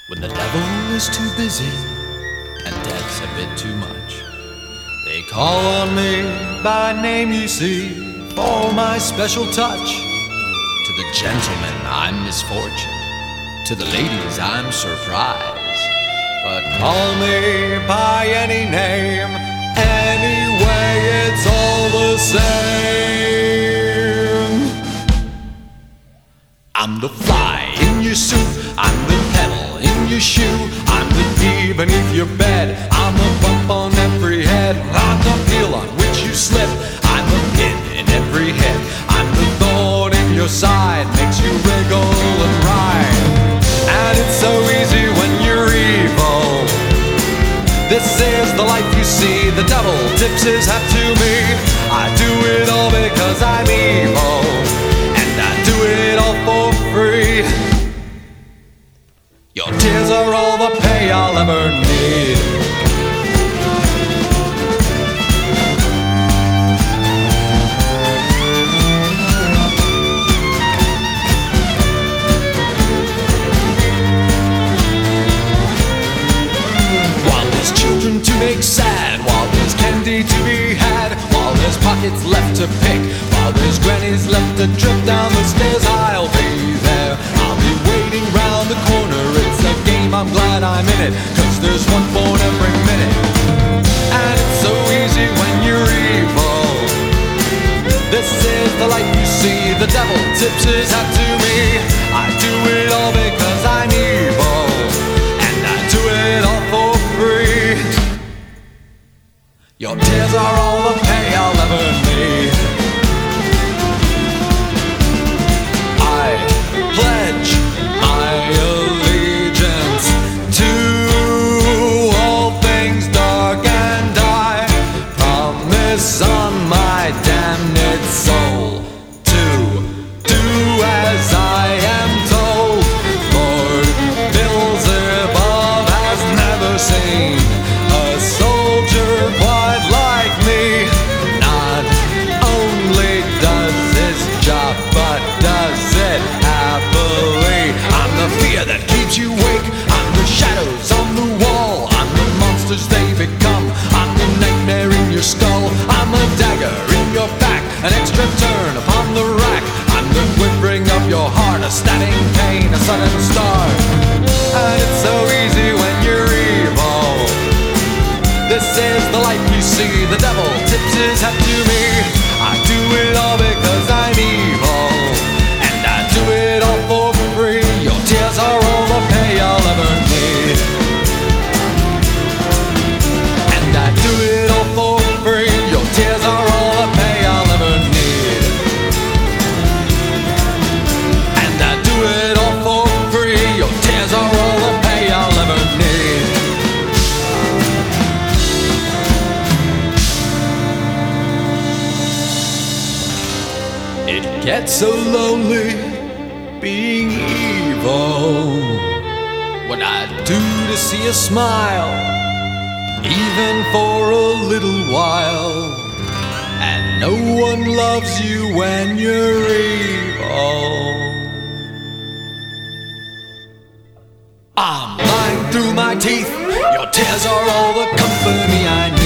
When the devil is too busy and death's a bit too much, they call on me by name, you see, for my special touch. To the gentlemen I'm misfortune, to the ladies I'm surprise. But call me by any name, anyway it's all the same. I'm the fly in your soup, I'm the pedal in your shoe, I'm the pea beneath your bed, I'm the bump on every head, I'm the peel on which you slip, I'm the pin in every head, I'm the thorn in your side, makes you wriggle and ride. And it's so easy when you're evil. This is the life you see, the devil tips his hat to me. I do it all because I'm evil, and I do it all for free. Your tears are all the pay I'll ever need. While there's children to make sad, while there's candy to be had, while there's pockets left to pick, while there's grannies left to trip down the stairs, I'll be there. I'll be waiting round the corner. It's a game, I'm glad I'm in it, 'cause there's one born every minute. And it's so easy when you're evil. This is the life you see, the devil tips his hat to me. I do it all because I'm evil, and I do it all for free. Your tears are all the pay I'll ever need. I pledge my allegiance to all things dark, and I promise on my damned soul to do as I am told. Lord Bills above has never seen a soldier quite like me. Not only does his job, but does it happily. I'm the fear that keeps you awake, I'm the shadows on the wall, I'm the monsters they become, I'm the nightmare in your skull, I'm a dagger in your back, an extra turn upon the rack, I'm the quivering of your heart, a stabbing pain, a sudden start. And it's so easy when you're evil. This is the life you see, the devil tips his hat to me. I do it all because I'm evil, and I do it all for free. Your tears are all the pay I'll ever need, and I do it all for free. Your tears are all the pay I'll ever need, and I do it all for free. Your tears are all the pay I'll ever need. It gets so lonely being evil. What I'd do to see a smile, even for a little while. And no one loves you when you're evil. I'm lying through my teeth. Your tears are all the company I need.